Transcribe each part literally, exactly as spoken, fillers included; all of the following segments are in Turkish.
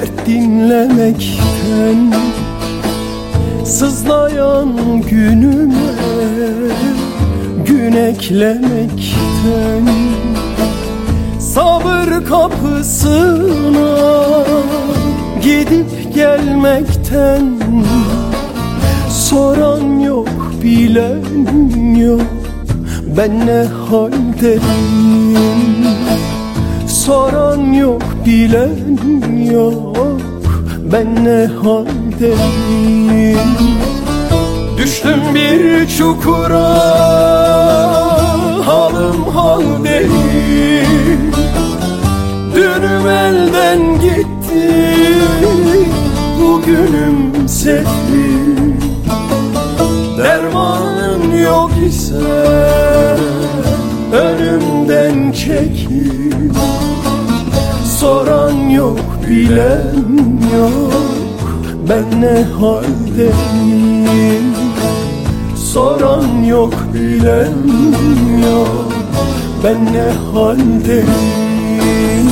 dert dinlemekten, sızlayan günüme gün eklemekten, sabır kapısına gidip gelmekten, soran yok, bilen yok, ben ne haldeyim. Soran yok, bilen yok, ben ne haldeyim. Düştüm bir çukura, halim hal değil. Dünüm elden gitti, bugünüm sefil. Dermanın yok ise önümden çekil. Soran yok, bilen yok, ben ne haldeyim. Soran yok, bilen yok, ben ne haldeyim.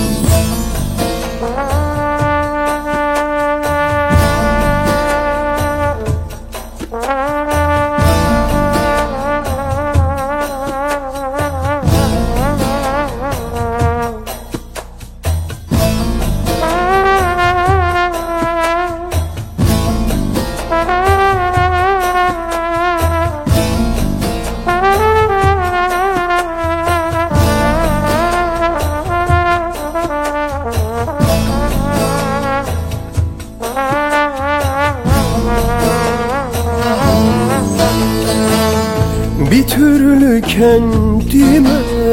Bir türlü kendime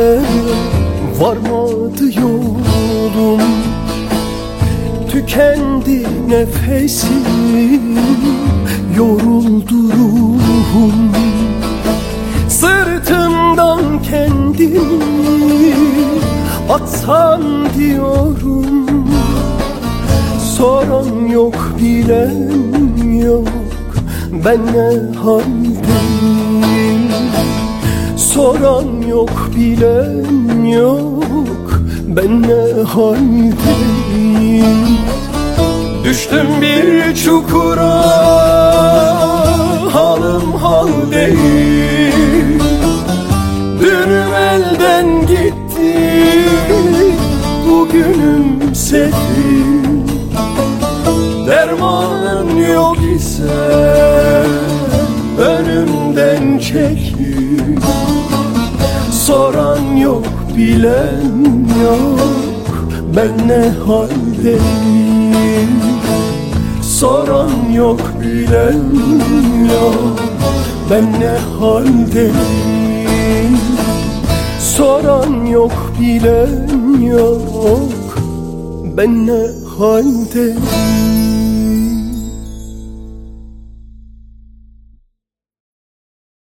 varmadı yolum. Tükendi nefesim, yoruldu ruhum. Sırtımdan kendimi atsam diyorum. Soran yok, bilen yok, ben ne haldeyim. Soran yok, bilen yok, ben ne haldeyim. Düştüm bir çukura, halim hal değil. Dünüm elden gitti, bugünüm sefil. Dermanın yok ise önümden çekil. Soran yok, bilen yok, ben ne haldeyim. Soran yok, bilen yok, ben ne haldeyim. Soran yok, bilen yok, ben ne haldeyim.